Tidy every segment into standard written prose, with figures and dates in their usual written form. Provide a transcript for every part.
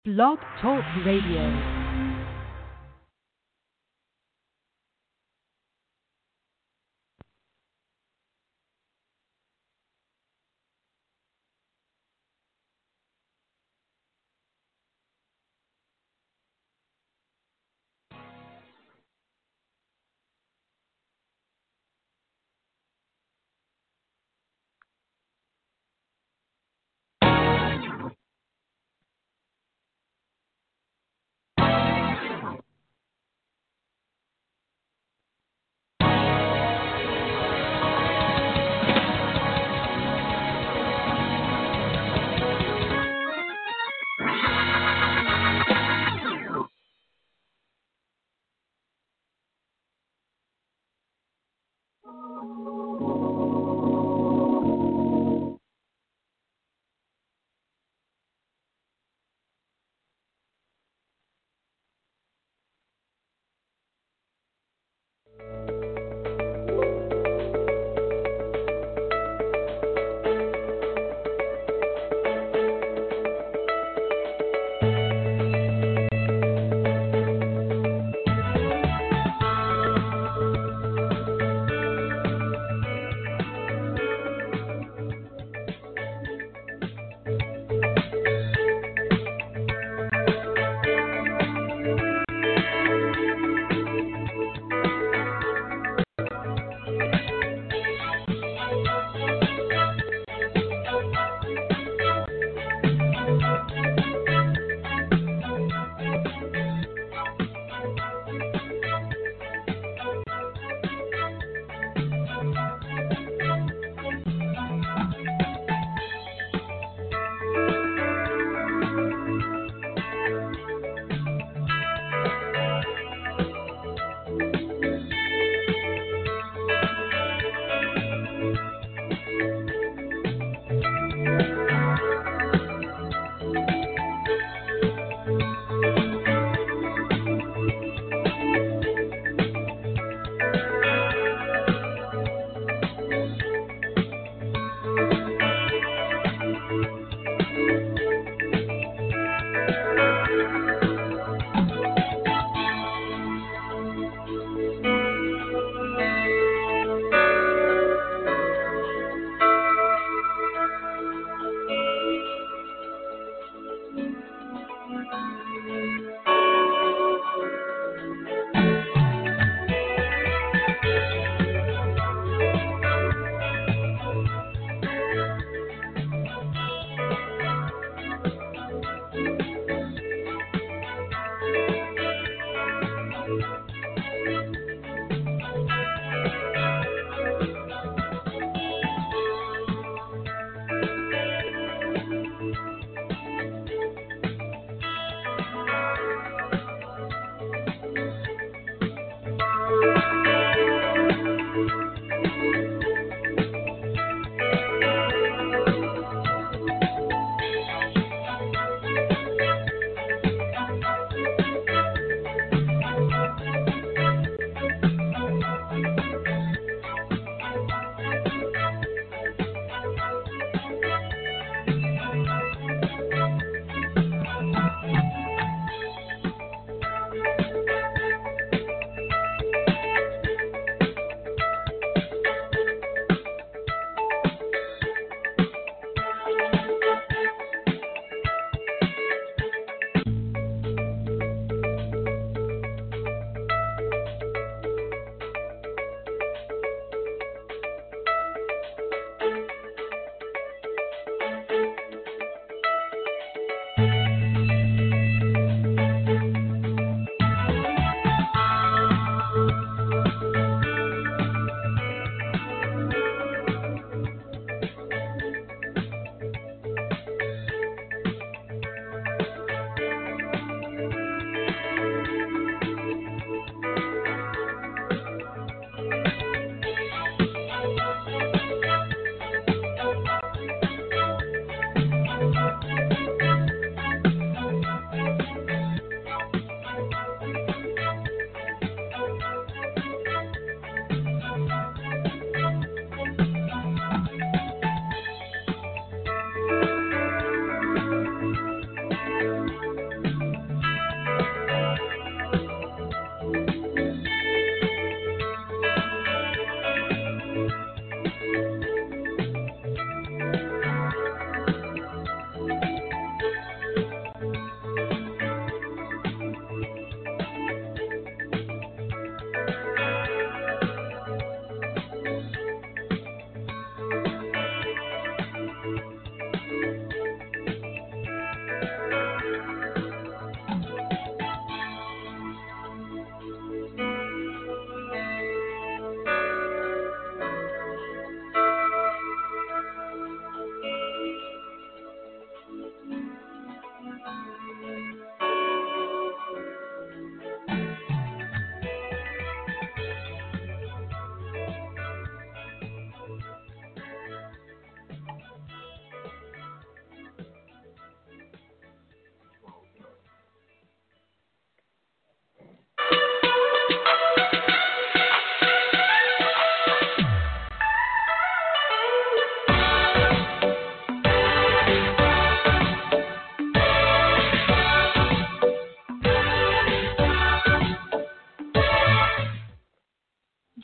Blog Talk Radio.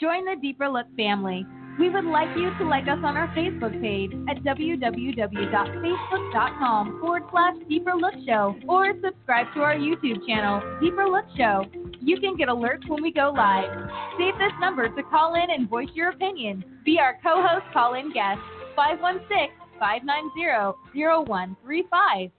Join the Deeper Look family. We would like you to like us on our Facebook page at www.facebook.com/Deeper Look Show or subscribe to our YouTube channel, Deeper Look Show. You can get alerts when we go live. Save this number to call in and voice your opinion. Be our co-host call-in guest, 516-590-0135.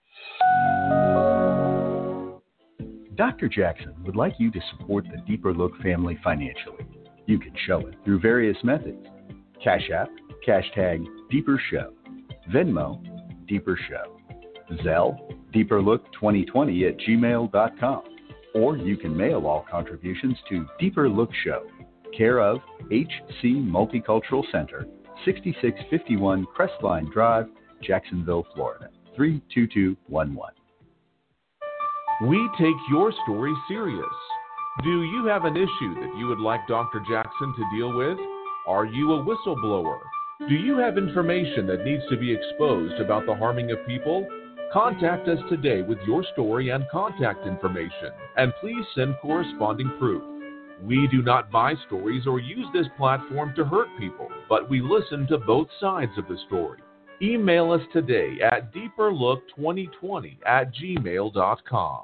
Dr. Jackson would like you to support the Deeper Look family financially. You can show it through various methods. Cash App, #, Deeper Show. Venmo, Deeper Show. Zelle, DeeperLook2020 @gmail.com. Or you can mail all contributions to Deeper Look Show, care of HC Multicultural Center, 6651 Crestline Drive, Jacksonville, Florida, 32211. We take your story serious. Do you have an issue that you would like Dr. Jackson to deal with? Are you a whistleblower? Do you have information that needs to be exposed about the harming of people? Contact us today with your story and contact information, and please send corresponding proof. We do not buy stories or use this platform to hurt people, but we listen to both sides of the story. Email us today at deeperlook2020 @gmail.com.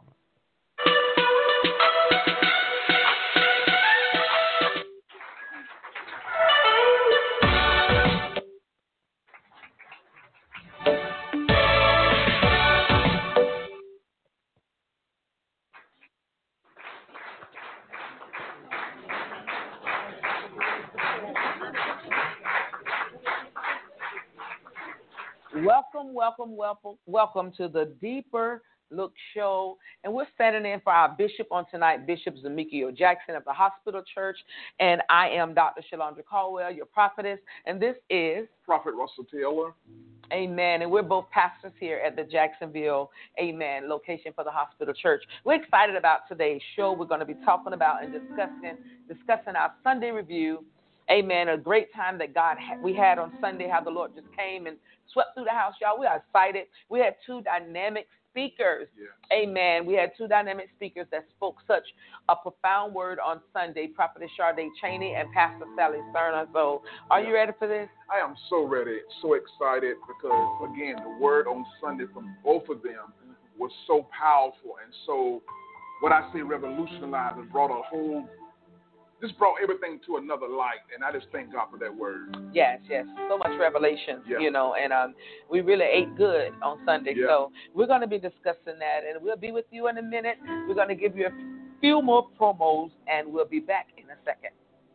Welcome to the Deeper Look Show. And we're standing in for our bishop on tonight, Bishop Zamekio Jackson of the Hospital Church. And I am Dr. Shalandra Caldwell, your prophetess. And this is Prophet Russell Taylor. Amen. And we're both pastors here at the Jacksonville, amen, location for the Hospital Church. We're excited about today's show. We're going to be talking about and discussing our Sunday review. Amen. A great time that we had on Sunday, how the Lord just came and swept through the house, y'all. We are excited. We had two dynamic speakers. Yes. Amen. We had two dynamic speakers that spoke such a profound word on Sunday, Prophetess Sade Chaney and Pastor Sally Cerna. So are you ready for this? I am so ready, so excited because, again, the word on Sunday from both of them was so powerful and so, what I say, revolutionized and brought everything to another light, and I just thank God for that word. Yes, so much revelation, and we really ate good on Sunday, so we're going to be discussing that, and we'll be with you in a minute. We're going to give you a few more promos, and we'll be back in a second.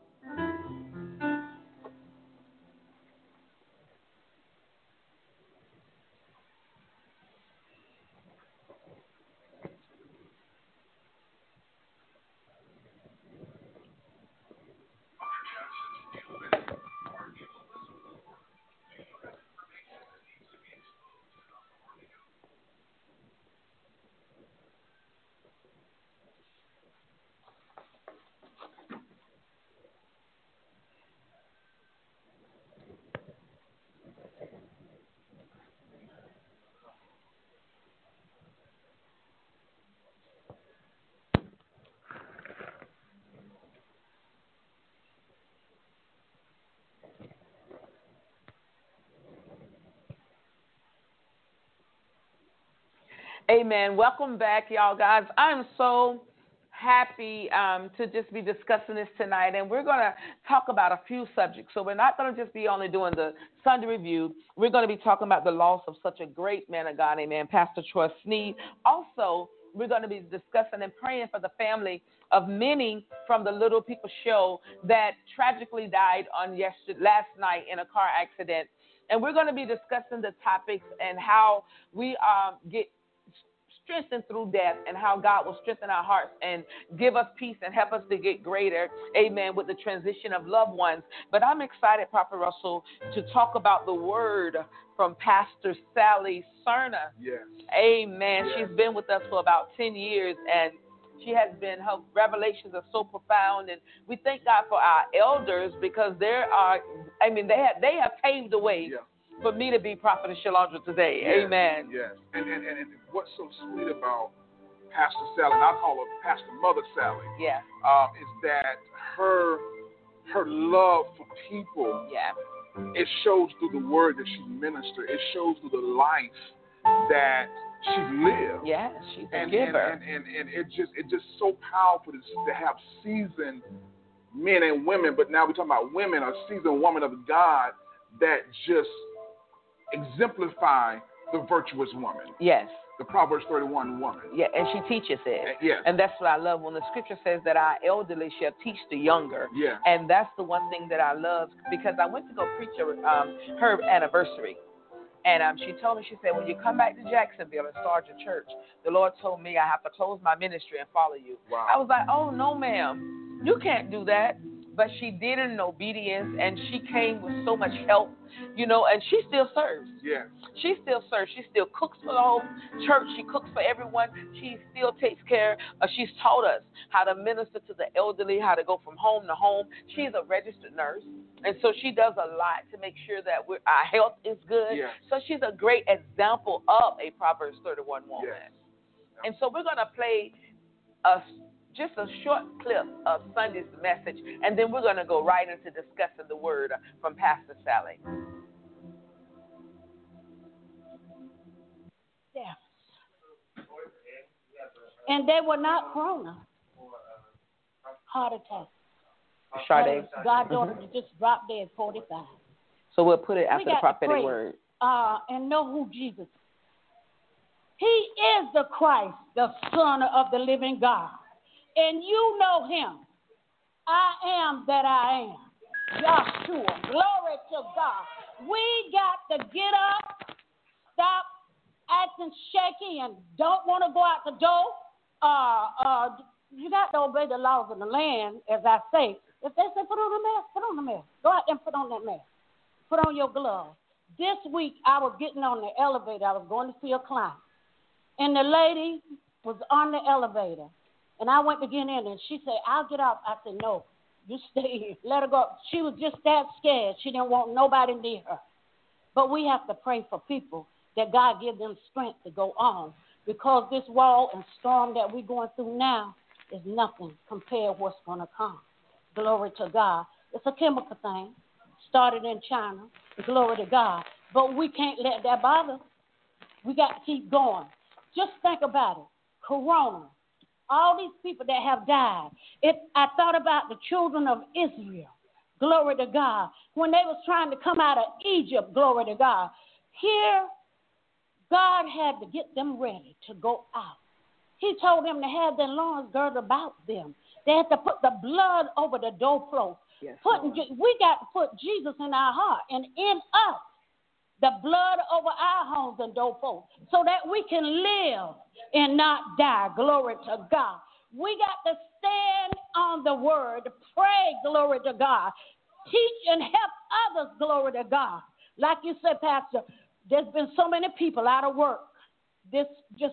Amen. Welcome back, y'all, guys. I'm so happy to just be discussing this tonight, and we're going to talk about a few subjects. So we're not going to just be only doing the Sunday review. We're going to be talking about the loss of such a great man of God, amen, Pastor Troy Sneed. Also, we're going to be discussing and praying for the family of many from the Little People show that tragically died on last night in a car accident. And we're going to be discussing the topics and how we get strengthened through death and how God will strengthen our hearts and give us peace and help us to get greater, amen, with the transition of loved ones. But I'm excited, Prophet Russell, to talk about the word from Pastor Sally Cerna. Yes. Amen. Yes. She's been with us for about 10 years, and her revelations are so profound. And we thank God for our elders because they have paved the way. Yeah. For me to be Prophetess Shalandra today. Yes, amen. Yes. And what's so sweet about Pastor Sally, and I call her Pastor Mother Sally, is that her her love for people. Yeah. It shows through the word that she ministered. It shows through the life that she lived. Yeah, she's a giver. And it's just so powerful to have seasoned men and women, but now we're talking about women, a seasoned woman of God that just exemplify the virtuous woman. Yes. The Proverbs 31 woman. Yeah, and she teaches it. Yes. And that's what I love when the scripture says that our elderly shall teach the younger. Yeah. And that's the one thing that I love, because I went to go preach her anniversary. And she told me, she said, when you come back to Jacksonville and start your church, the Lord told me I have to close my ministry and follow you. Wow. I was like, oh, no, ma'am, you can't do that. But she did it in obedience, and she came with so much help, and she still serves. Yeah. She still serves. She still cooks for the whole church. She cooks for everyone. She still takes care. She's taught us how to minister to the elderly, how to go from home to home. She's a registered nurse, and so she does a lot to make sure that our health is good. Yeah. So she's a great example of a Proverbs 31 woman. Yes. And so we're going to play just a short clip of Sunday's message, and then we're going to go right into discussing the word from Pastor Sally. Yeah. And they were not corona. Heart attack. Sade. Goddaughter just dropped dead at 45. So we'll put it after the got to prophetic pray, word. And know who Jesus is. He is the Christ, the Son of the living God. And you know him. I am that I am. Yahshua. Glory to God. We got to get up, stop acting shaky, and don't want to go out the door. You got to obey the laws of the land, as I say. If they say put on the mask, put on the mask. Go out and put on that mask. Put on your gloves. This week, I was getting on the elevator. I was going to see a client. And the lady was on the elevator. And I went to get in, and she said, I'll get off. I said, no, you stay here. Let her go. She was just that scared. She didn't want nobody near her. But we have to pray for people that God give them strength to go on, because this war and storm that we're going through now is nothing compared to what's going to come. Glory to God. It's a chemical thing. Started in China. Glory to God. But we can't let that bother. We got to keep going. Just think about it. Corona. All these people that have died. I thought about the children of Israel. Glory to God. When they was trying to come out of Egypt. Glory to God. Here, God had to get them ready to go out. He told them to have their loins girded about them. They had to put the blood over the doorpost. Yes, we got to put Jesus in our heart and in us, the blood over our homes and doorposts, so that we can live and not die. Glory to God. We got to stand on the word, pray, glory to God, teach and help others, glory to God. Like you said, Pastor, there's been so many people out of work since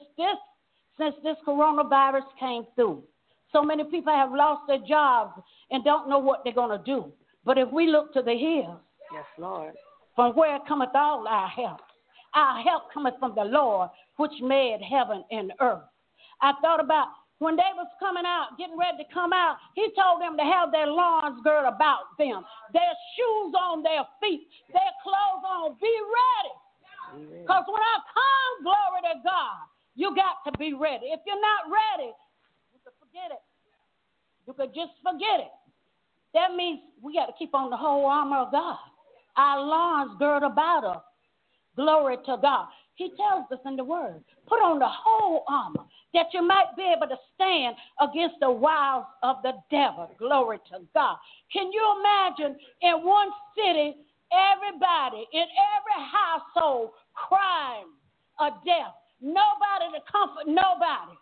this coronavirus came through. So many people have lost their jobs and don't know what they're going to do. But if we look to the hills, yes, Lord, from where cometh all our help cometh from the Lord, which made heaven and earth. I thought about when they was coming out, getting ready to come out, he told them to have their loins girded about them, their shoes on their feet, their clothes on. Be ready. Because when I come, glory to God, you got to be ready. If you're not ready, you can forget it. You could just forget it. That means we got to keep on the whole armor of God. Our loins girded about us. Glory to God. He tells us in the word, put on the whole armor that you might be able to stand against the wiles of the devil. Glory to God. Can you imagine in one city, everybody, in every household, crime or death? Nobody to comfort nobody.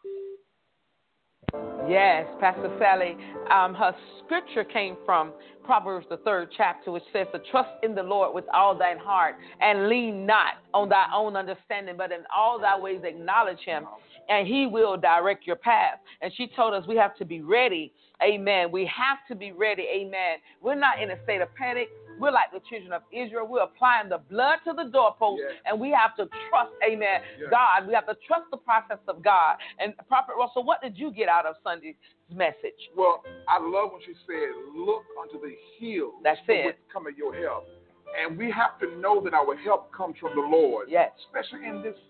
Yes, Pastor Sally, her scripture came from Proverbs, the 3rd chapter, which says to trust in the Lord with all thine heart and lean not on thy own understanding, but in all thy ways acknowledge him, and he will direct your path. And she told us we have to be ready. Amen. We have to be ready. Amen. We're not in a state of panic. we're like the children of Israel. We're applying the blood to the doorpost, and we have to trust, amen, God. We have to trust the process of God. And Prophet Russell, what did you get out of Sunday's message? Well, I love when she said, look unto the hills. That's it. Which cometh your help. And we have to know that our help comes from the Lord. Yes. Especially in this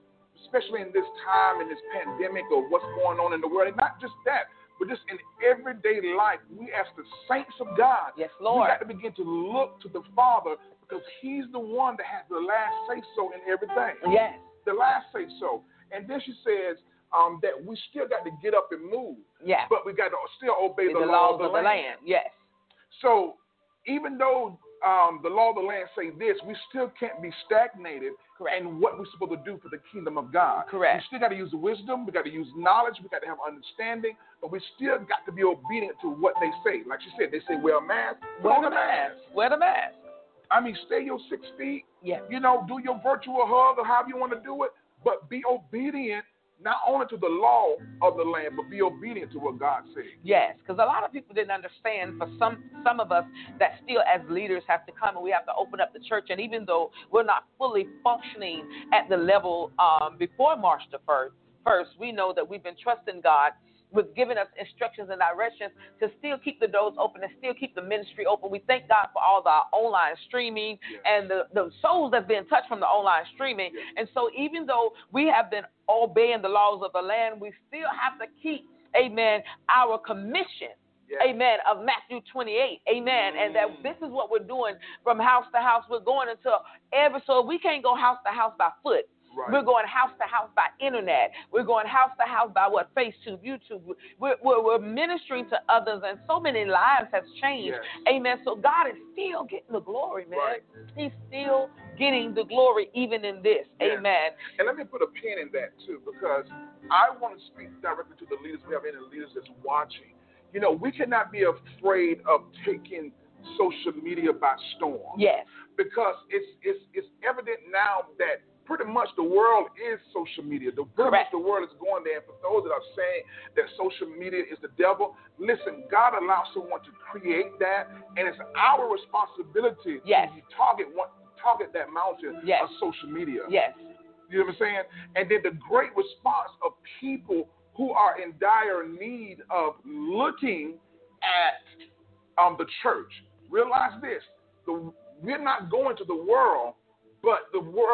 time, in this pandemic, or what's going on in the world. And not just that, but just in everyday life, we as the saints of God, yes, Lord, we got to begin to look to the Father, because He's the one that has the last say-so in everything. Yes. The last say-so. And then she says that we still got to get up and move. Yeah. But we got to still obey the laws of the land. Yes. So even though the law of the land say this, we still can't be stagnated. Correct. In what we're supposed to do for the kingdom of God. Correct. We still got to use wisdom. We got to use knowledge. We got to have understanding. But we still got to be obedient to what they say. Like she said, they say wear a mask. Wear the mask. Wear the mask. I mean, stay your 6 feet. Yeah. You know, do your virtual hug or however you want to do it. But be obedient, not only to the law of the land, but be obedient to what God says. Yes, because a lot of people didn't understand. For some of us that still as leaders have to come and we have to open up the church. And even though we're not fully functioning at the level before March the 1st, we know that we've been trusting God with giving us instructions and directions to still keep the doors open and still keep the ministry open. We thank God for all the online streaming and the souls that's been touched from the online streaming. And so even though we have been obeying the laws of the land, we still have to keep, amen, our commission. Amen, of Matthew 28, amen, and that this is what we're doing from house to house. We're going so we can't go house to house by foot. Right. We're going house to house by internet. We're going house to house by FaceTube, YouTube. We're ministering to others, and so many lives have changed. Yes. Amen. So God is still getting the glory, man. Right. He's still getting the glory even in this. Yes. Amen. And let me put a pin in that too, because I want to speak directly to the leaders. We have any leaders that's watching. You know, we cannot be afraid of taking social media by storm. Yes. Because it's evident now that pretty much the world is social media. Pretty much the world is going there. And for those that are saying that social media is the devil, listen, God allows someone to create that, and it's our responsibility to target that mountain of social media. Yes. You know what I'm saying? And then the great response of people who are in dire need of looking at the church. Realize this: we're not going to the world, but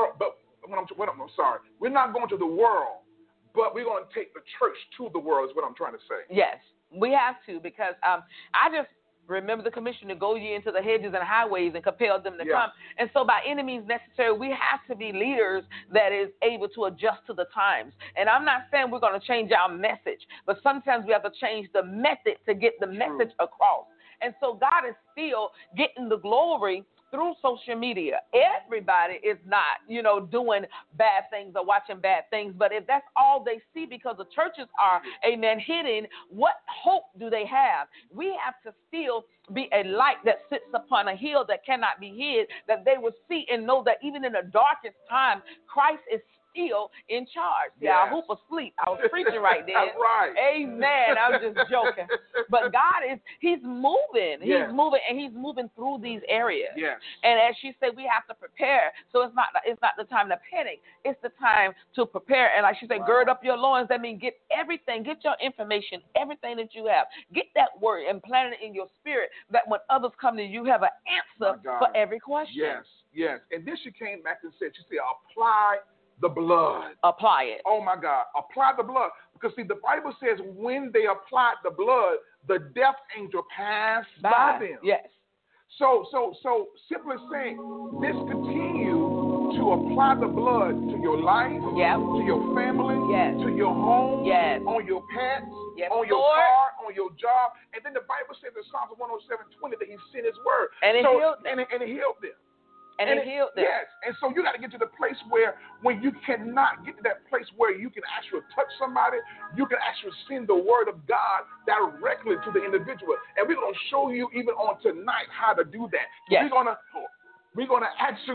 we're not going to the world, but we're going to take the church to the world is what I'm trying to say. Yes, we have to, because I just remember the commission to go ye into the hedges and highways and compel them to come. And so by any means necessary, we have to be leaders that is able to adjust to the times. And I'm not saying we're going to change our message, but sometimes we have to change the method to get the message across. And so God is still getting the glory through social media. Everybody is not, doing bad things or watching bad things. But if that's all they see, because the churches are, amen, hidden, what hope do they have? We have to still be a light that sits upon a hill that cannot be hid, that they will see and know that even in the darkest time, Christ is still in charge. See, I hoop asleep. I was preaching right there. Right. Amen. I'm just joking. But God He's moving. He's moving, and He's moving through these areas. Yes. And as she said, we have to prepare. So it's not the time to panic. It's the time to prepare. And like she said, gird up your loins. That means get everything. Get your information, everything that you have. Get that word and plant it in your spirit, that when others come to you, have an answer for every question. Yes. And then she came back and said, apply the blood. Apply it. Oh, my God. Apply the blood. Because, see, the Bible says when they applied the blood, the death angel passed by them. Yes. So simply saying, discontinue to apply the blood to your life, to your family, to your home, on your pets, on your car, on your job. And then the Bible says in Psalms 107:20 that He sent His word. And it healed them. And it healed them. And it healed them. Yes. And so you got to get to the place where when you cannot get to that place where you can actually touch somebody, you can actually send the word of God directly to the individual. And we're going to show you even on tonight how to do that. Yes. We're going to actually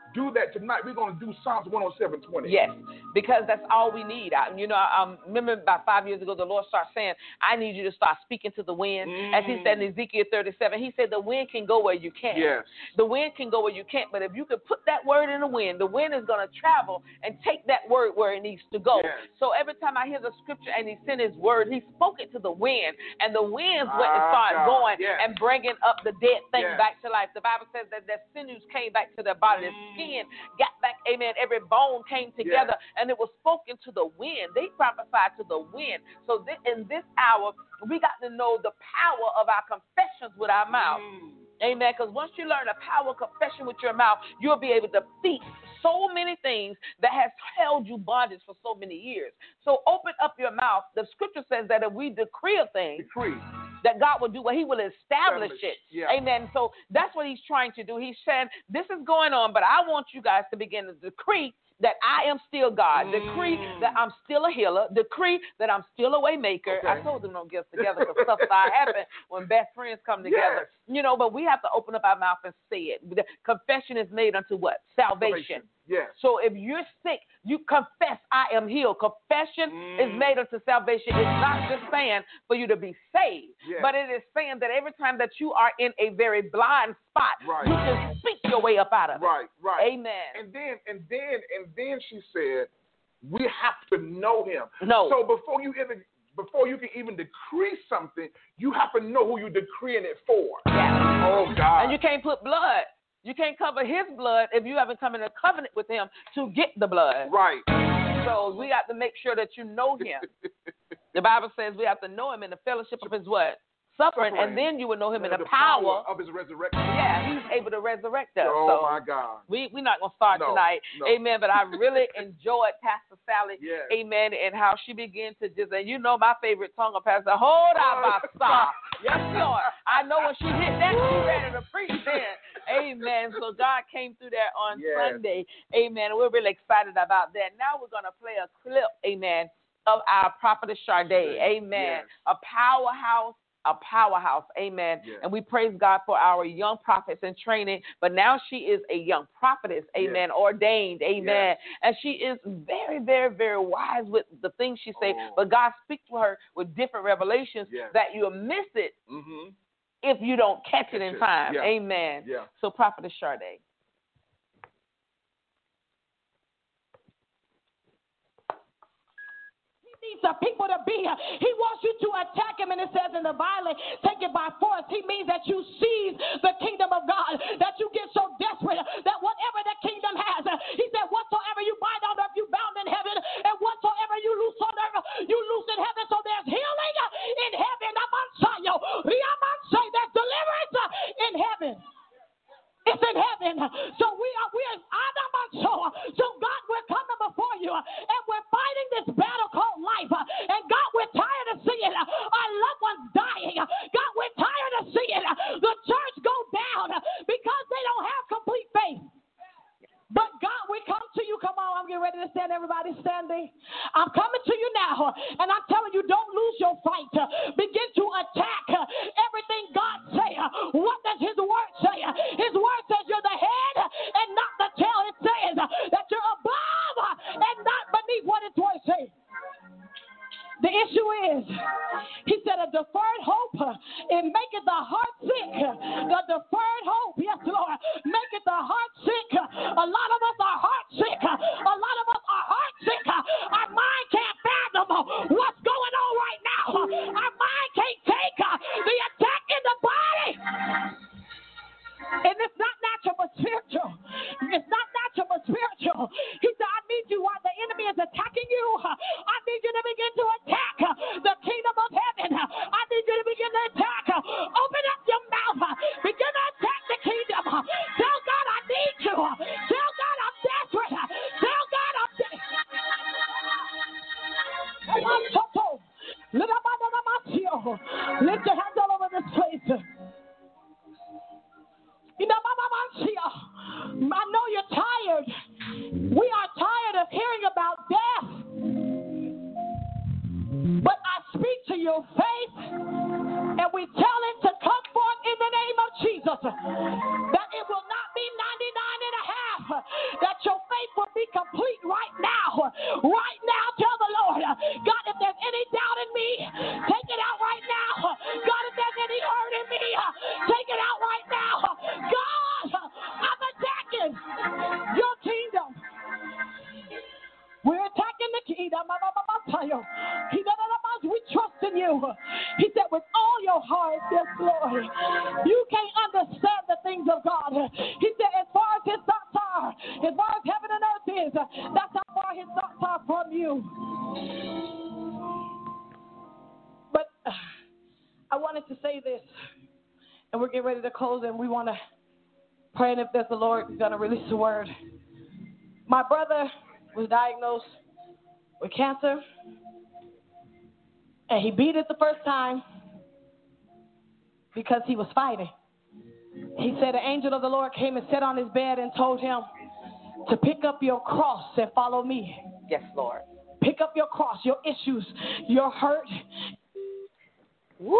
do that tonight. We're going to do Psalms 107:20. Yes, because that's all we need. I remember about 5 years ago, the Lord started saying, I need you to start speaking to the wind. As he said in Ezekiel 37, he said the wind can go where you can't. Yes. The wind can go where you can't, but if you could put that word in the wind is going to travel and take that word where it needs to go. Yes. So every time I hear the scripture and he sent his word, he spoke it to the wind, and the winds went and started going and bringing up the dead thing back to life. The Bible says that their sinews came back to their body, their skin got back, amen, every bone came together, and it was spoken to the wind. They prophesied to the wind. So in this hour, we got to know the power of our confessions with our mouth. Amen. Because once you learn the power of confession with your mouth, you'll be able to defeat so many things that has held you bondage for so many years. So open up your mouth. The scripture says that if we decree a thing, that God will do what he will establish it. Yeah. Amen. So that's what he's trying to do. He's saying, this is going on, but I want you guys to begin to decree that I am still God. Decree that I'm still a healer. Decree that I'm still a way maker. I told them don't get us together because stuff start happening when best friends come together. You know, but we have to open up our mouth and say it. The confession is made unto what? Salvation. Yes. So if you're sick, you confess, I am healed. Confession is made unto salvation. It's not just saying for you to be saved, but it is saying that every time that you are in a very blind spot, you can speak your way up out of it. Right. Amen. And then she said, we have to know him. No. So before you can even decree something, you have to know who you're decreeing it for. Yeah. Oh, God. And you can't put blood. You can't cover his blood if you haven't come in a covenant with him to get the blood. Right. So we have to make sure that you know him. The Bible says we have to know him in the fellowship of his what? Suffering, and then you will know him in the power of his resurrection. Yeah, he's able to resurrect us. Oh, my God. We're not going to start tonight. No. Amen. But I really enjoyed Pastor Sally. Yes. Amen. And how she began to just, and you know my favorite tongue of Pastor, hold on, my star. Yes, Lord. I know when she hit that, she ready to preach then. Amen. So God came through there on Sunday. Amen. We're really excited about that. Now we're going to play a clip, amen, of our prophetess Sade. Amen. A powerhouse, amen. Yes. And we praise God for our young prophets in training, but now she is a young prophetess, amen, ordained, amen. And she is very, very, very wise with the things she says, but God speaks to her with different revelations that you'll miss it if you don't catch it in time, amen. Yeah. So prophetess Sade. The people to be here. He wants you to attack him, and it says in the Bible, take it by force. He means that you seize the kingdom of God, that you get so desperate that whatever the kingdom has, he said, whatsoever you bind on earth, you bound in heaven, and whatsoever you loose on earth, you loose in heaven. So there's healing in heaven. Say there's deliverance in heaven. It's in heaven. So so God, we're coming before you, and we're fighting this battle called life. And God, we're tired of seeing our loved ones dying. God, we're tired of seeing the church go down because they don't have complete faith. But God, we come to you. Come on, I'm getting ready to stand. Everybody standing. I'm coming to you now, and I'm telling you, don't lose your fight. Begin to attack everything God say. What does his word say? His word says you're the head and not the tail. It says that you're above and not beneath. What his word says. The issue is, he said, a deferred hope, it maketh the heart sick. The deferred hope, yes, Lord, maketh the heart sick. A lot of us are heart sick. A lot of us are heart sick. Our mind can't fathom what's going on right now. Our mind can't take the attack in the body. And it's not natural but spiritual. It's not natural but spiritual. He said, I need you while the enemy is attacking you. I need you to begin to attack the kingdom of heaven. I need you to begin to attack. Open up your mouth. Begin to attack the kingdom. Tell God I need you. Tell God I'm desperate. Tell God I'm desperate. Lift your hands all over this place. I know you're tired. We are tired of hearing about death. But I speak to your faith, and we tell it to come forth in the name of Jesus. That it will not be 99 and a half. trusting you. He said, with all your heart, yes, Lord. You can't understand the things of God. He said, as far as his thoughts are, as far as heaven and earth is, that's how far his thoughts are from you. But I wanted to say this, and we're getting ready to close, and we want to pray, and if there's the Lord, he's going to release the word. My brother was diagnosed with cancer, and he beat it the first time because he was fighting. He said an angel of the Lord came and sat on his bed and told him to pick up your cross and follow me. Yes, Lord. Pick up your cross, your issues, your hurt. Woo!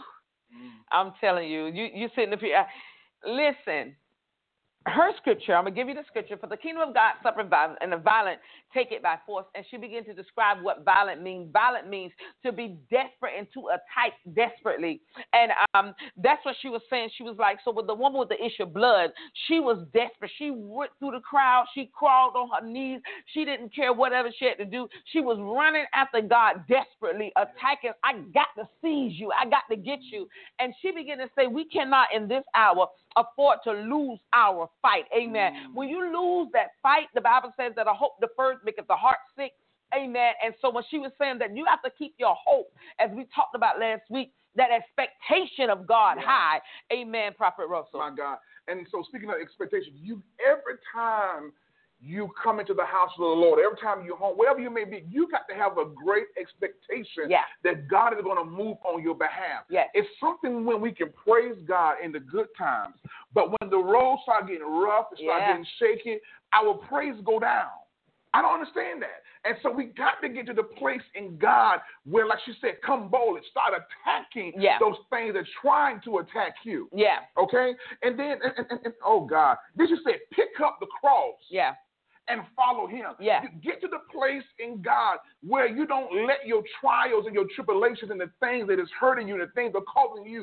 I'm telling you, you sitting up here. Listen, her scripture, I'm going to give you the scripture. For the kingdom of God suffer violence, and the violent take it by force. And she began to describe what violent means. Violent means to be desperate and to attack desperately. And that's what she was saying. She was like, so with the woman with the issue of blood, she was desperate. She went through the crowd. She crawled on her knees. She didn't care whatever she had to do. She was running after God desperately, attacking. I got to seize you. I got to get you. And she began to say, we cannot in this hour afford to lose our fight. Amen. When you lose that fight, the Bible says that a hope deferred maketh the heart sick. Amen. And so when she was saying that you have to keep your hope, as we talked about last week, that expectation of God high. Amen, Prophet Russell. My God. And so speaking of expectation, every time you come into the house of the Lord, every time you're home, wherever you may be, you got to have a great expectation that God is going to move on your behalf. Yes. It's something when we can praise God in the good times, but when the roads start getting rough, it start getting shaky, our praise go down. I don't understand that. And so we got to get to the place in God where, like she said, come boldly, start attacking those things that are trying to attack you. Yeah. Okay? And then, and oh God, then she said, pick up the cross. Yeah. And follow him. Yeah. Get to the place in God where you don't let your trials and your tribulations and the things that is hurting you, the things that are causing you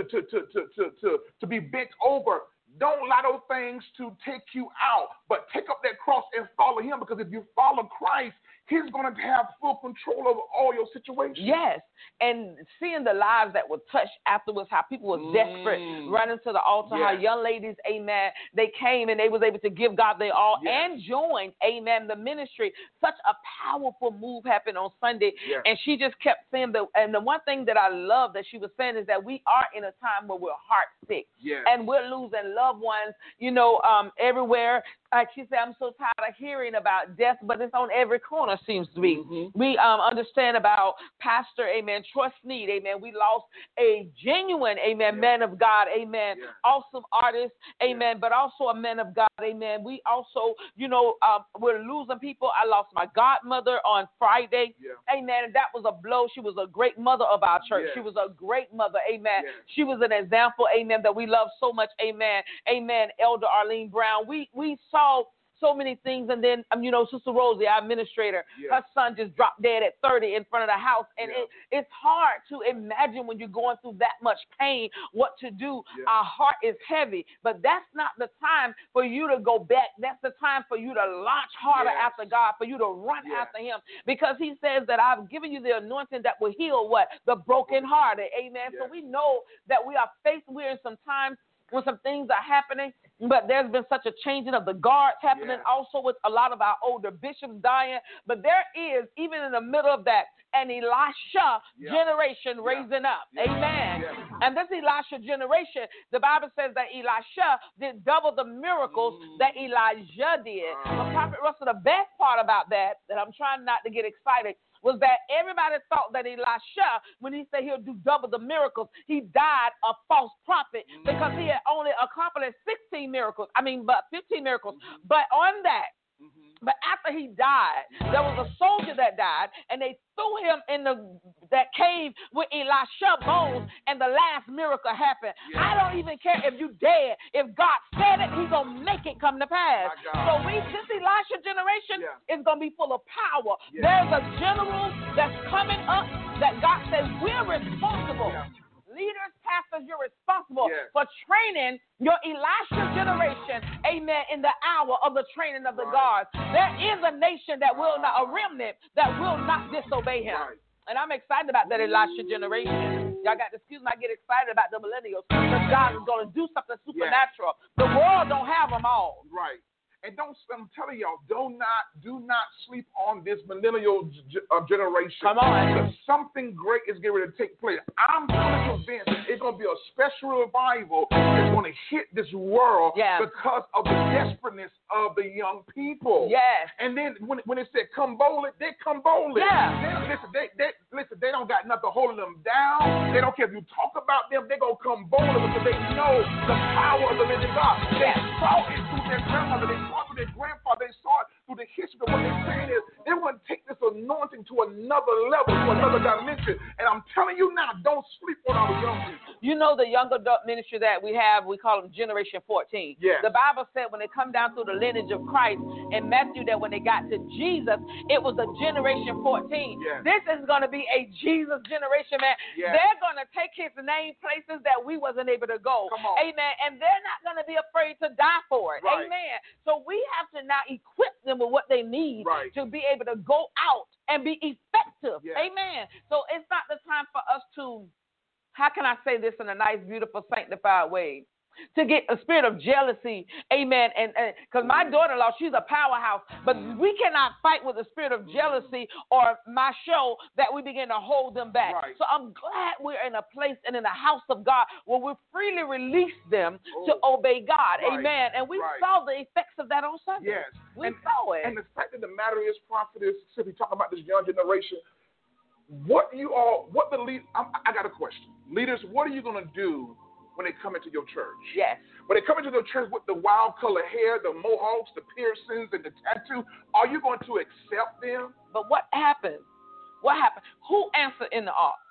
to be bent over. Don't allow those things to take you out, but take up that cross and follow him, because if you follow Christ, he's going to have full control over all your situations. Yes. And seeing the lives that were touched afterwards, how people were desperate, running to the altar, how young ladies, amen, they came and they was able to give God their all and joined, amen, the ministry. Such a powerful move happened on Sunday. And she just kept saying, and the one thing that I love that she was saying is that we are in a time where we're heart sick. And we're losing loved ones, everywhere. Like she said, I'm so tired of hearing about death, but it's on every corner, seems to be. We understand about Pastor, amen, Troy Sneed, amen. We lost a genuine, amen, man of God, amen, awesome artist, amen, but also a man of God, amen. We also, we're losing people. I lost my godmother on Friday, amen, and that was a blow. She was a great mother of our church. She was a great mother, amen. She was an example, amen, that we love so much, amen, amen, Elder Arlene Brown. We saw so many things, and then, Sister Rosie, our administrator, her son just dropped dead at 30 in front of the house, and it's hard to imagine when you're going through that much pain what to do. Our heart is heavy, but that's not the time for you to go back. That's the time for you to launch harder after God, for you to run after him, because he says that I've given you the anointing that will heal what? The brokenhearted. Amen. So we know that we're in some times when some things are happening, but there's been such a changing of the guards happening also with a lot of our older bishops dying. But there is, even in the middle of that, an Elisha generation raising up. Amen. And this Elisha generation, the Bible says that Elisha did double the miracles that Elijah did. But Prophet Russell, the best part about that I'm trying not to get excited, was that everybody thought that Elisha, when he said he'll do double the miracles, he died a false prophet, because he had only accomplished 15 miracles. 15 miracles. But on that, but after he died, there was a soldier that died, and they threw him in that cave with Elisha bones, and the last miracle happened. I don't even care if you dead. If God said it, he's going to make it come to pass. So this Elisha generation is going to be full of power. There's a general that's coming up that God says we're responsible. Leaders, pastors, you're responsible for training your Elisha generation, amen, in the hour of the training of the guards. There is a nation that will not, a remnant that will not disobey him. And I'm excited about that Elisha generation. Y'all got to excuse me, I get excited about the millennials because God is going to do something supernatural. Yes. The world don't have them all. Right. And I'm telling y'all, do not sleep on this millennial generation. Come on. Because something great is getting ready to take place. I'm convinced it's going to be a special revival that's going to hit this world because of the desperateness of the young people. Yes. And then when it said come boldly, they come boldly. Yeah. Listen, they don't got nothing holding them down. They don't care if you talk about them. They're going to come boldly because they know the power of the living God. They saw it through their grandmother. They saw it through their grandfather. They saw it through the history. But what they're saying is they're going to take this anointing to another level, to another dimension. And I'm telling you now, don't sleep on our young people. You know the young adult ministry that we have, we call them Generation 14. Yes. The Bible said when they come down through the lineage of Christ in Matthew that when they got to Jesus, it was a Generation 14. Yes. This is going to be a Jesus generation, man. Yes. They're going to take his name places that we wasn't able to go. Come on. Amen. And they're not going to be afraid to die for it. Right. Amen. So we have to now equip them with what they need to be able to go out and be effective. Yes. Amen. So it's not the time for us to, how can I say this in a nice, beautiful, sanctified way? To get a spirit of jealousy, amen, and because my daughter-in-law, she's a powerhouse, but we cannot fight with the spirit of jealousy or my show that we begin to hold them back. Right. So I'm glad we're in a place and in the house of God where we freely release them to obey God, amen, and we saw the effects of that on Sunday. Yes. We saw it. And the fact of the matter is, prophetess, if we talk about this young generation, I got a question. Leaders, what are you going to do when they come into your church? Yes. When they come into your church with the wild color hair, the mohawks, the piercings, and the tattoo, are you going to accept them? But what happened? What happened? Who answered in the ark?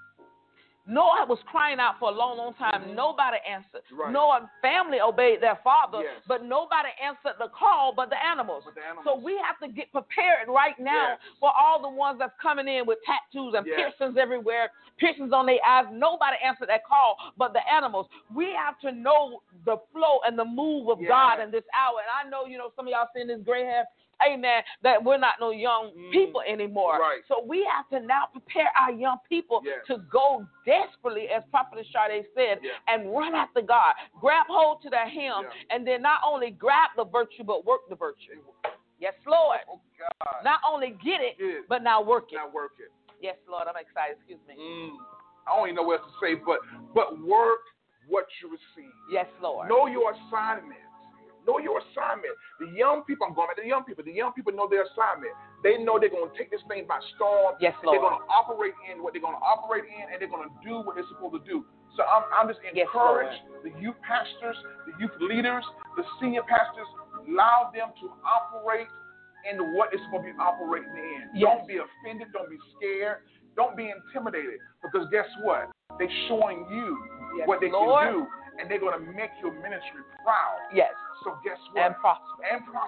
Noah was crying out for a long, long time. Nobody answered. Right. Noah's family obeyed their father, Yes. but nobody answered the call but the animals. So we have to get prepared right now for all the ones that's coming in with tattoos and piercings everywhere, piercings on their eyes. Nobody answered that call but the animals. We have to know the flow and the move of God in this hour. And I know, some of y'all seeing this gray hair. Amen, that we're not no young people anymore. Right. So we have to now prepare our young people to go desperately, as Prophet Sade said, and run after God. Grab hold to the hem, and then not only grab the virtue, but work the virtue. Yes, Lord. Oh, God. Not only get it, but now work it. Now work it. Yes, Lord. I'm excited. Excuse me. I don't even know what else to say, but work what you receive. Yes, Lord. Know your assignment. Know your assignment. The young people, I'm going back to the young people. The young people know their assignment. They know they're going to take this thing by storm. Yes, Lord. They're going to operate in what they're going to operate in, and they're going to do what they're supposed to do. So I'm just encouraged the youth pastors, the youth leaders, the senior pastors, allow them to operate in what they're supposed to be operating in. Yes. Don't be offended. Don't be scared. Don't be intimidated. Because guess what? They're showing you what they can do, and they're going to make your ministry proud. Yes. So guess what? And prosper.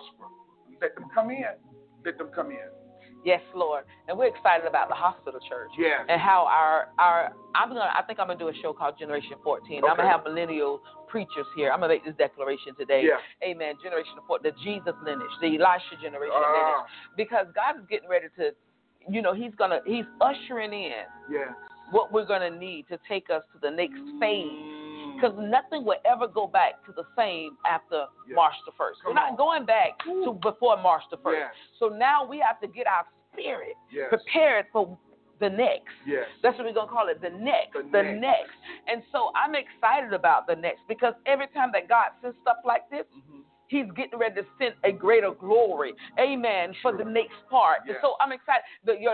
Let them come in. Let them come in. Yes, Lord. And we're excited about the hospital church. Yes. And how I think I'm gonna do a show called Generation 14. I'm gonna have millennial preachers here. I'm gonna make this declaration today. Yeah. Amen. Generation 14, the Jesus lineage, the Elisha generation lineage. Because God is getting ready to, he's ushering in what we're gonna need to take us to the next phase. Because nothing will ever go back to the same after March the 1st. We're not going back to before March the 1st. Yes. So now we have to get our spirit prepared for the next. Yes. That's what we're going to call it, the next. And so I'm excited about the next because every time that God sends stuff like this, He's getting ready to send a greater glory, amen, for the next part. Yes. So I'm excited.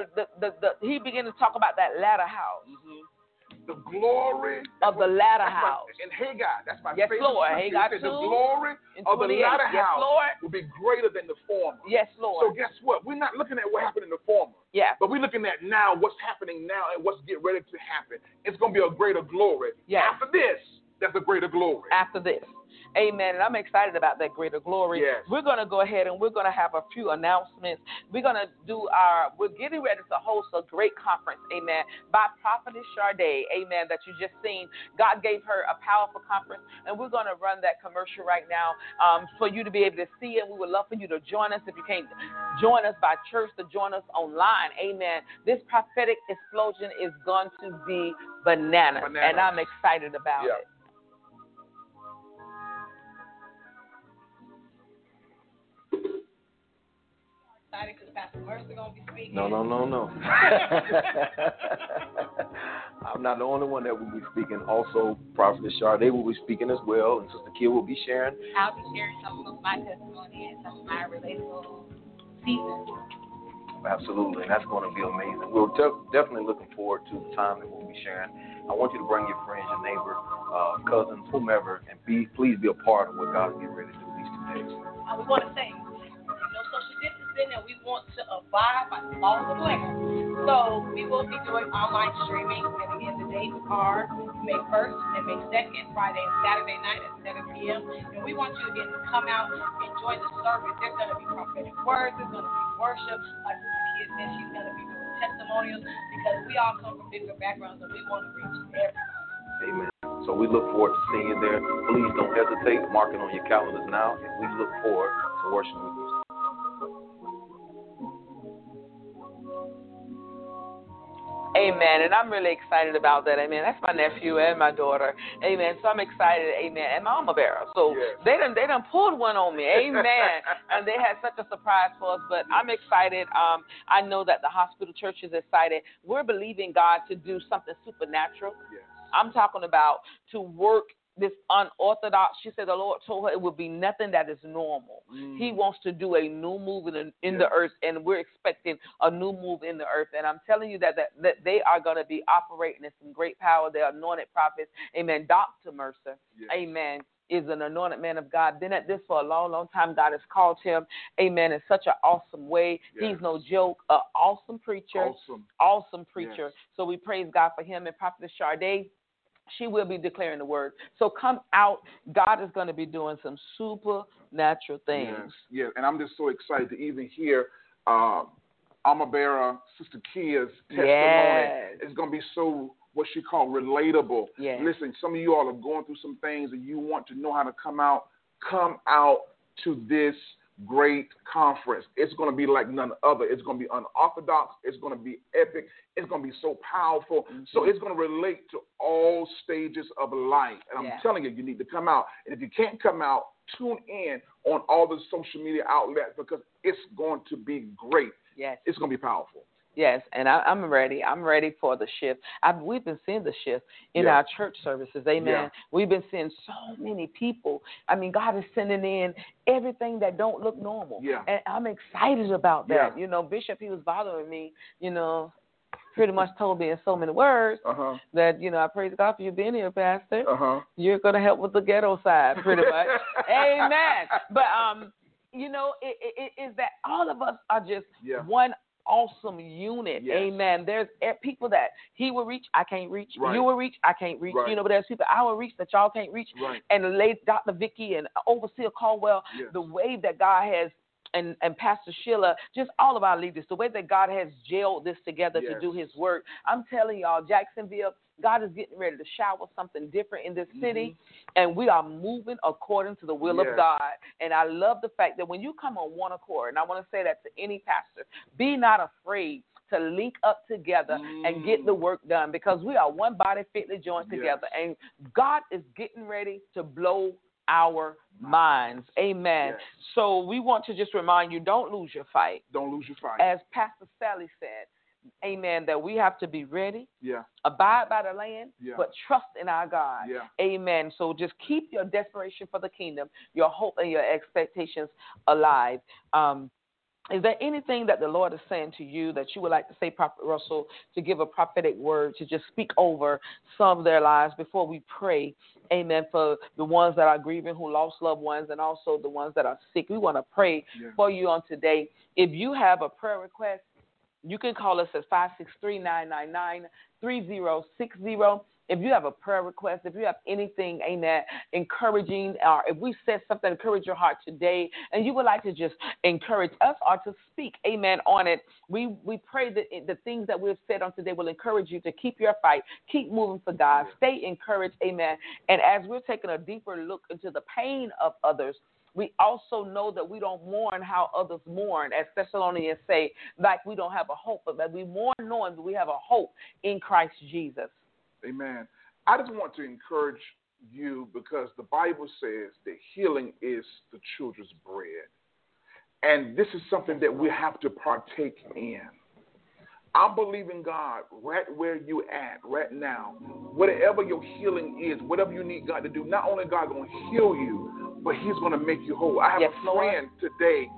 He began to talk about that latter house. The glory of the latter house. And Haggai, that's my favorite. Yes, Lord. Haggai 2. The glory of the latter house will be greater than the former. Yes, Lord. So guess what? We're not looking at what happened in the former. Yeah. But we're looking at now, what's happening now and what's getting ready to happen. It's going to be a greater glory. Yes. After this, there's a greater glory. After this. Amen. And I'm excited about that greater glory. Yes. We're going to go ahead and we're going to have a few announcements. We're going to we're getting ready to host a great conference, amen, by Prophetess Sade, amen, that you just seen. God gave her a powerful conference, and we're going to run that commercial right now for you to be able to see it. We would love for you to join us. If you can't join us by church, to join us online. Amen. This prophetic explosion is going to be bananas. And I'm excited about it. Because Pastor Mercer going to be speaking. No. I'm not the only one that will be speaking. Also, Prophetess Sade will be speaking as well, and Sister Kia will be sharing. I'll be sharing some of my testimony and some of my relatable seasons. Absolutely, and that's going to be amazing. We're definitely looking forward to the time that we'll be sharing. I want you to bring your friends, your neighbor, cousins, whomever, and please be a part of what God is getting ready to do these 2 days. I was going to say, no social distancing, and we want to abide by the laws of the land. So we will be doing online streaming, and again, the dates are May 1st and May 2nd, Friday and Saturday night at 7 p.m. And we want you again to come out and join the service. There's going to be prophetic words, there's going to be worship, like the kids said, she's going to be doing testimonials, because we all come from different backgrounds and we want to reach everybody. Amen. So we look forward to seeing you there. Please don't hesitate. Mark it on your calendars now, and we look forward to worshiping with you. Amen. And I'm really excited about that. Amen. That's my nephew and my daughter. Amen. So I'm excited. Amen. And my armor bearer. So they done pulled one on me. Amen. And they had such a surprise for us. But I'm excited. I know that the hospital church is excited. We're believing God to do something supernatural. Yes. I'm talking about to work this unorthodox. She said the Lord told her it would be nothing that is normal. He wants to do a new move in the earth, and we're expecting a new move in the earth. And I'm telling you that they are going to be operating in some great power. They're anointed prophets. Amen. Dr. Mercer, amen, is an anointed man of God. Been at this for a long, long time. God has called him, amen, in such an awesome way. He's no joke. An awesome preacher. Awesome preacher. So we praise God for him. And Prophetess Sade, she will be declaring the word. So come out. God is going to be doing some supernatural things. Yes. And I'm just so excited to even hear armor bearer Sister Kia's testimony. It's going to be so, what she called, relatable. Listen, some of you all are going through some things and you want to know how to come out. Come out to this great conference. It's going to be like none other. It's going to be unorthodox. It's going to be epic. It's going to be so powerful. So it's going to relate to all stages of life. And I'm telling you, you need to come out. And if you can't come out, tune in on all the social media outlets, because it's going to be great. It's going to be powerful. Yes, and I'm ready. I'm ready for the shift. We've been seeing the shift in our church services. Amen. We've been seeing so many people. I mean, God is sending in everything that don't look normal. And I'm excited about that. You know, Bishop, he was bothering me, you know, pretty much told me in so many words that, you know, I praise God for you being here, Pastor. You're going to help with the ghetto side, pretty much. Amen. But, you know, it is that all of us are just one awesome unit. Amen. There's people that he will reach, I can't reach. You will reach, I can't reach. You know, but there's people I will reach that y'all can't reach. And late Dr. Vicky and Overseer Caldwell, the way that God has, and Pastor Sheila, just all of our leaders, the way that God has gelled this together to do his work. I'm telling y'all, Jacksonville, God is getting ready to shower something different in this city, and we are moving according to the will of God. And I love the fact that when you come on one accord, and I want to say that to any pastor, be not afraid to link up together and get the work done, because we are one body fitly joined together, and God is getting ready to blow our minds. Amen. So we want to just remind you, don't lose your fight. Don't lose your fight. As Pastor Sally said, amen, that we have to be ready, abide by the land, but trust in our God. Amen. So just keep your desperation for the kingdom, your hope and your expectations alive. Is there anything that the Lord is saying to you that you would like to say, Prophet Russell, to give a prophetic word, to just speak over some of their lives before we pray? Amen. For the ones that are grieving, who lost loved ones, and also the ones that are sick. We want to pray for you on today. If you have a prayer request, you can call us at 563-999-3060. If you have a prayer request, if you have anything, amen, encouraging, or if we said something to encourage your heart today, and you would like to just encourage us or to speak, amen, on it, we pray that the things that we've said on today will encourage you to keep your fight, keep moving for God, stay encouraged, amen. And as we're taking a deeper look into the pain of others, we also know that we don't mourn how others mourn, as Thessalonians say, like we don't have a hope, but that we mourn knowing that we have a hope in Christ Jesus. Amen. I just want to encourage you because the Bible says that healing is the children's bread. And this is something that we have to partake in. I'm believing God right where you at right now. Whatever your healing is, whatever you need God to do, not only God going to heal you, but he's going to make you whole. I have a friend today.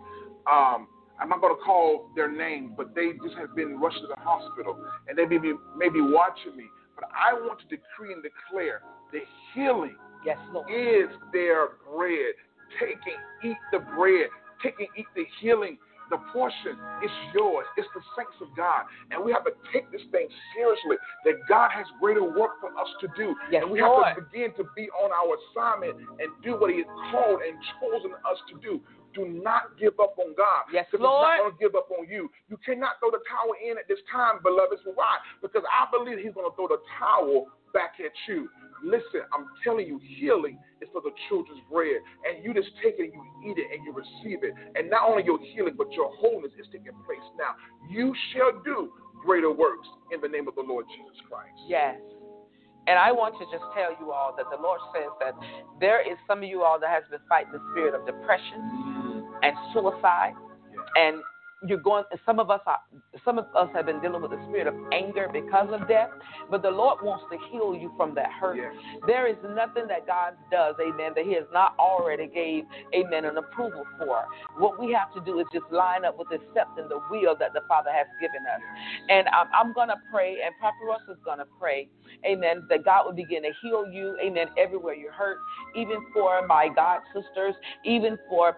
I'm not going to call their name, but they just have been rushed to the hospital, and they may be watching me. But I want to decree and declare the healing is their bread. Take and eat the bread. Take and eat the healing. The portion is yours. It's the saints of God. And we have to take this thing seriously, that God has greater work for us to do. Yes, and we have to begin to be on our assignment and do what he has called and chosen us to do. Do not give up on God. Yes, because Lord. he's not going to give up on you. You cannot throw the towel in at this time, beloveds. Why? Because I believe he's going to throw the towel back at you. Listen, I'm telling you, healing is for the children's bread. And you just take it and you eat it and you receive it. And not only your healing, but your wholeness is taking place now. You shall do greater works in the name of the Lord Jesus Christ. Yes. And I want to just tell you all that the Lord says that there is some of you all that has been fighting the spirit of depression and suicide. And you're going, some of us have been dealing with the spirit of anger because of death, but the Lord wants to heal you from that hurt. Yes. There is nothing that God does, amen, that he has not already gave, amen, an approval for. What we have to do is just line up with accepting the will that the Father has given us. And I'm going to pray, and Papa Russ is going to pray, amen, that God will begin to heal you, amen, everywhere you're hurt, even for my God sisters, even for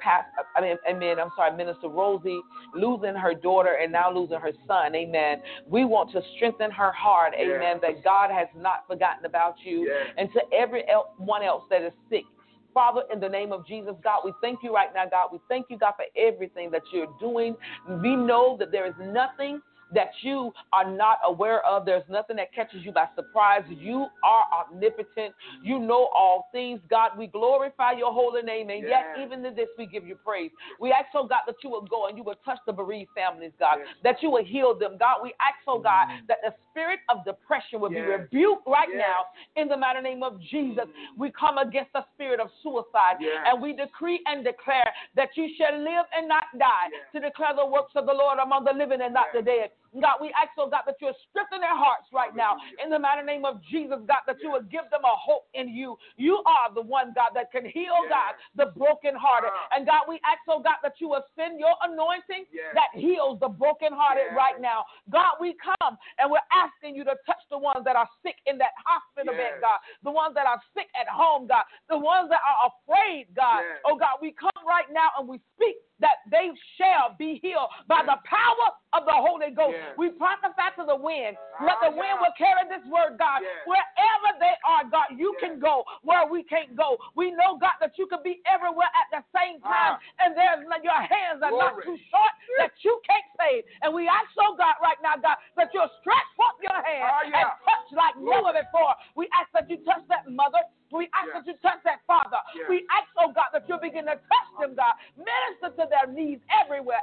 Minister Rosie, losing her daughter and now losing her son, amen. We want to strengthen her heart, amen, that God has not forgotten about you. And to everyone else that is sick, Father, in the name of Jesus, God, we thank you right now, God. We thank you, God, for everything that you're doing. We know that there is nothing that you are not aware of. There's nothing that catches you by surprise. You are omnipotent. You know all things. God, we glorify your holy name. And yet, even in this, we give you praise. We ask, oh God, that you will go and you will touch the bereaved families, God, that you will heal them. God, we ask, oh God, that the spirit of depression will be rebuked right now in the mighty name of Jesus. We come against the spirit of suicide, and we decree and declare that you shall live and not die to declare the works of the Lord among the living and not the dead. God, we ask, oh God, that you will strengthen their hearts right now in the mighty name of Jesus, God, that you will give them a hope in you. You are the one, God, that can heal, God, the brokenhearted. And God, we ask, oh God, that you will send your anointing that heals the brokenhearted right now. God, we come and we're asking you to touch the ones that are sick in that hospital bed, God, the ones that are sick at home, God, the ones that are afraid, God. Oh God, we come right now and we speak that they shall be healed by the power of the Holy Ghost. We prophesy to the wind. Let the wind will carry this word, God. Wherever they are, God, you can go where we can't go. We know, God, that you can be everywhere at the same time, and your hands are not too short that you can't save. And we ask, oh God, right now, God, that you'll stretch forth your hand and touch like never before. We ask that you touch that mother. We ask that you touch that father. We ask, oh God, that you'll begin to touch them, God. Minister to their needs everywhere.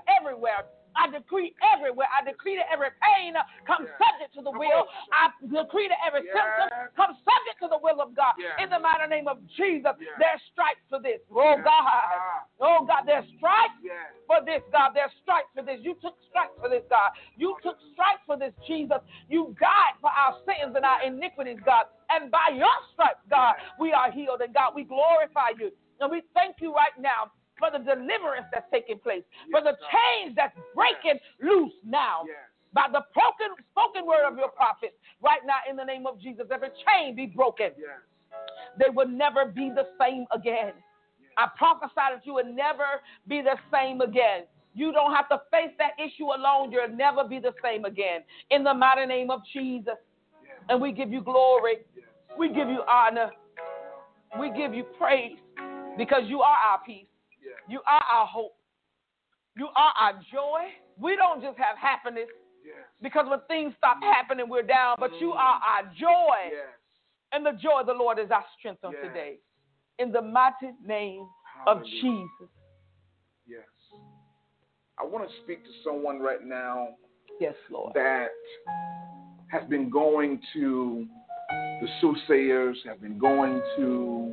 I decree everywhere. I decree that every pain comes subject to the will. I decree that every symptom comes subject to the will of God. In the mighty name of Jesus, there's stripes for this. Oh God. Oh God, there's stripes for this, God. There's stripes for this. You took stripes for this, God. You took stripes for this, Jesus. You died for our sins and our iniquities, God. And by your stripes, God, we are healed. And God, we glorify you. And we thank you right now for the deliverance that's taking place, for the change that's breaking loose now. By the spoken word of your prophets, right now in the name of Jesus, every chain be broken. They will never be the same again. I prophesy that you will never be the same again. You don't have to face that issue alone. You'll never be the same again. In the mighty name of Jesus. And we give you glory. We give you honor. We give you praise because you are our peace. You are our hope. You are our joy. We don't just have happiness because when things stop happening, we're down, but you are our joy. And the joy of the Lord is our strength on today. In the mighty name of Hallelujah. Jesus. Yes. I want to speak to someone right now Yes, Lord. that has been going to the soothsayers, have been going to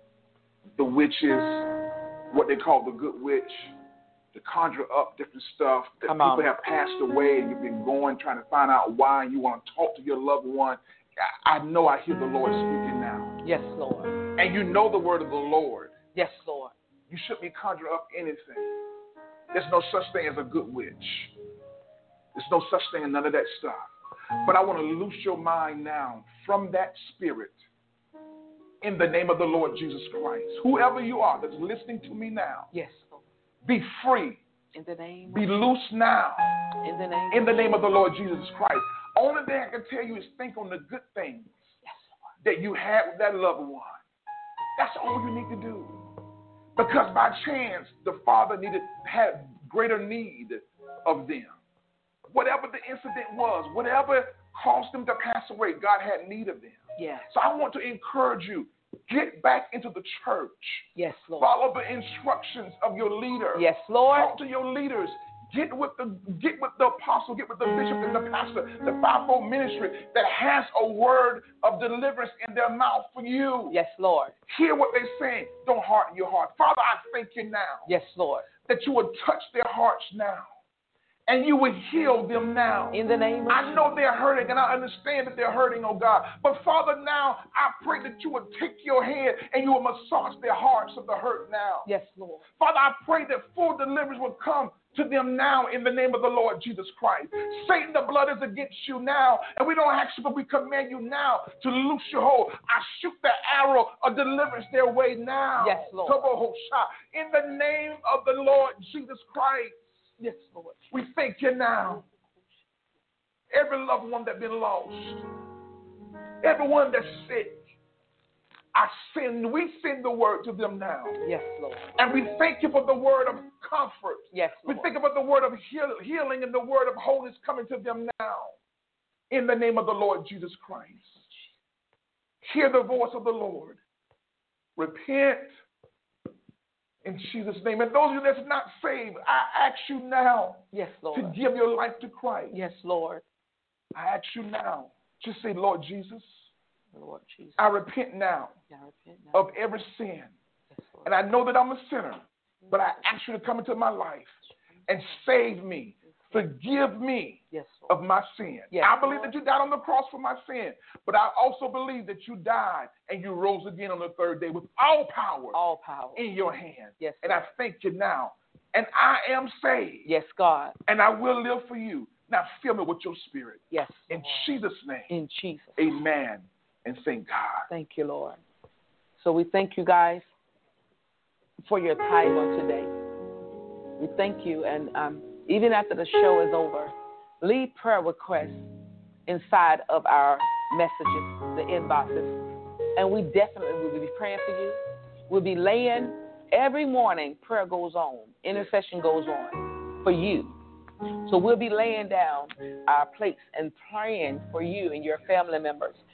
the witches, what they call the good witch, to conjure up different stuff that Come people on. have passed away, and you've been going trying to find out why, and you want to talk to your loved one. I know I hear the Lord speaking now. Yes, Lord. And you know the word of the Lord. Yes, Lord. You shouldn't be conjuring up anything. There's no such thing as a good witch. There's no such thing as none of that stuff. But I want to loose your mind now from that spirit in the name of the Lord Jesus Christ. Whoever you are that's listening to me now, Yes, Lord. be free. In the name. Be loose now In the name. in the name of the Lord Jesus Christ. Only thing I can tell you is think on the good things Yes, Lord. that you had with that loved one. That's all you need to do. Because by chance, the father had greater need of them. Whatever the incident was, whatever caused them to pass away, God had need of them. Yes. So I want to encourage you, get back into the church. Yes, Lord. Follow the instructions of your leader. Yes, Lord. Talk to your leaders. Get with the apostle, get with the bishop and the pastor, the fivefold ministry that has a word of deliverance in their mouth for you. Yes, Lord. Hear what they're saying. Don't harden your heart. Father, I thank you now Yes, Lord. that you would touch their hearts now. And you would heal them now. In the name of I know they're hurting, and I understand that they're hurting, oh God. But Father, now I pray that you would take your hand and you would massage their hearts of the hurt now. Yes, Lord. Father, I pray that full deliverance will come to them now in the name of the Lord Jesus Christ. Satan, the blood is against you now, and we don't ask you, but we command you now to loose your hold. I shoot the arrow of deliverance their way now. Yes, Lord. In the name of the Lord Jesus Christ. Yes, Lord. We thank you now. Every loved one that's been lost, everyone that's sick, we send the word to them now. Yes, Lord. And we thank you for the word of comfort. Yes, Lord. We thank you for the word of healing and the word of wholeness coming to them now. In the name of the Lord Jesus Christ. Hear the voice of the Lord. Repent in Jesus' name. And those of you that's not saved, I ask you now Yes, Lord. to give your life to Christ. Yes, Lord. I ask you now, just say, Lord Jesus, Lord Jesus. I repent now I repent now. of every sin. Yes, Lord. And I know that I'm a sinner, but I ask you to come into my life and save me. Forgive me Yes, Lord. of my sin. Yes, I believe Lord. that you died on the cross for my sin, but I also believe that you died and you rose again on the third day with all power All power. in your hand. Yes, And I Lord. thank you now. And I am saved. Yes, God. And I will live for you. Now fill me with your spirit. Yes. In Lord. Jesus' name. In Jesus. Amen. And thank God. Thank you, Lord. So we thank you guys for your time on today. We thank you. And even after the show is over, leave prayer requests inside of our messages, the inboxes. And we definitely will be praying for you. We'll be laying every morning, prayer goes on, intercession goes on for you. So we'll be laying down our plates and praying for you and your family members